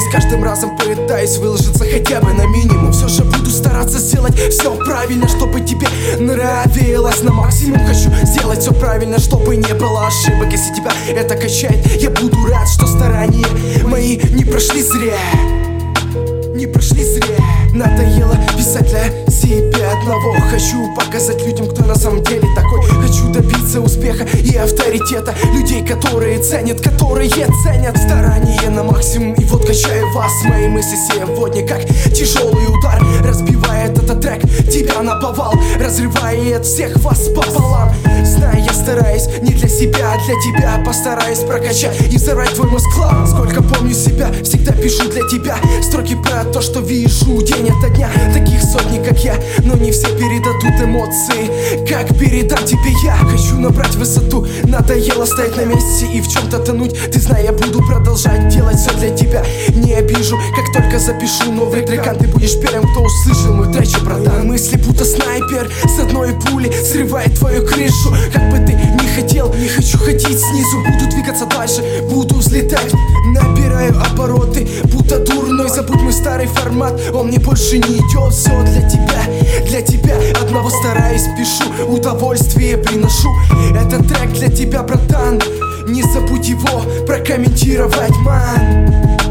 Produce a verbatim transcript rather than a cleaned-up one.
С каждым разом пытаюсь выложиться хотя бы на минимум. Все же буду стараться сделать все правильно, чтобы тебе нравилось. На максимум хочу сделать все правильно, чтобы не было ошибок. Если тебя это качает, я буду рад, что старания мои не прошли зря. Не прошли зря. Надоело писать для себя одного. Хочу показать людям, кто на самом деле такой. Хочу добиться успеха и авторитета людей, которые ценят, которые ценят старания на максимум. И вот качаю вас, мои мысли сегодня как тяжелый удар. Разбивает этот трек тебя наповал, разрывает всех вас пополам. Знаю, я стараюсь не для себя, а для тебя. Постараюсь прокачать и взорвать твой мозг клан. Сколько помню себя, всегда пишу для тебя строки про то, что вижу день ото дня. Таких сотни, как я, но не все передадут эмоции, как передам тебе я. Хочу набрать высоту, надоело стоять на месте и в чем-то тонуть. Ты знай, я буду продолжать делать все для тебя. Не обижу, как только запишу новый трек, ты будешь первым, кто услышал мой тречи, братан. Мысли будто снайпер с одной пули срывает твою крышу. Как бы ты ни хотел, не хочу ходить снизу. Буду двигаться дальше, буду взлетать. Набираю обороты, будто дурной. Забудь мой старый формат, он мне больше не идет. Все для тебя, для тебя одного стараюсь, пишу, удовольствие приношу. Этот трек для тебя, братан, не забудь его прокомментировать, ман.